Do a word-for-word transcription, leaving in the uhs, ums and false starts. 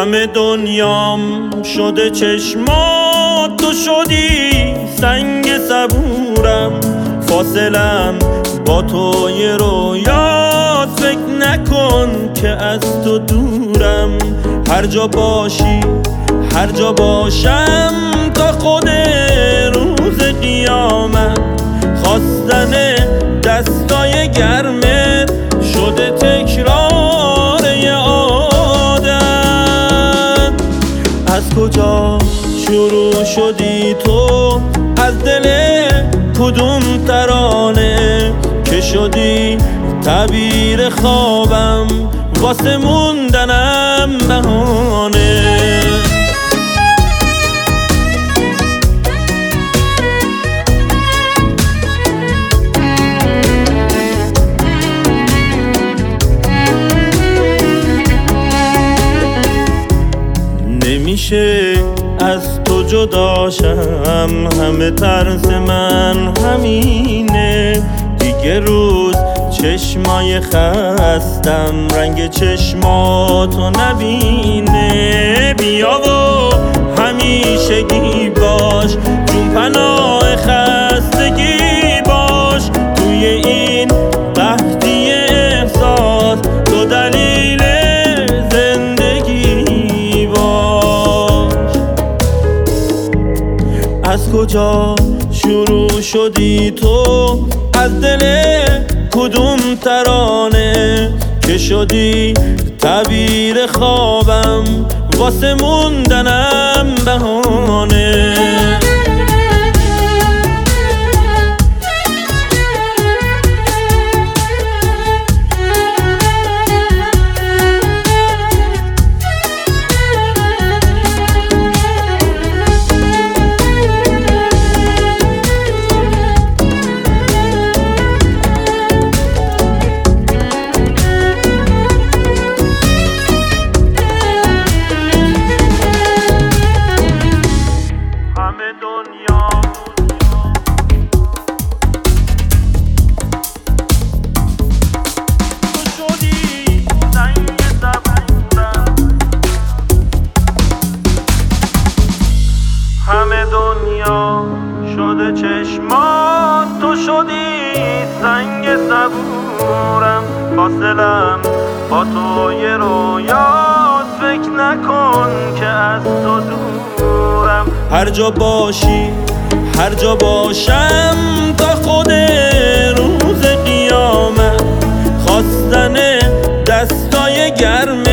همه دنیام شده چشمات، تو شدی سنگ صبورم. فاصلم با تو یه رویاست، فکر نکن که از تو دورم. هر جا باشی هر جا باشم تا خود روز قیامت. خواستن دستای گرمت شده تکرار یه عادت. از کجا شروع شدی تو؟ از دل کدوم ترانه که شدی تعبیر خوابم، واسه موندنم بهانه. نمیشه از تو جداشم، همه ترس من همینه. دیگه روز چشمای خستم رنگ چشماتو نبینه. بیا و همیشگی باش، جون پناه خستگی باش. توی این قحطی احساس تو دلیل زندگی باش. از کجا شروع شدی تو؟ از دل کدوم ترانه که شدی تعبیر خوابم، واسه موندنم بهانه. همه دنیا شده چشمات، تو شدی سنگ صبورم. فاصلم با تو یه رویاست، فکر نکن که از تو دورم. هر جا باشی هر جا باشم تا خود روز قیامت. خواستن دستای گرم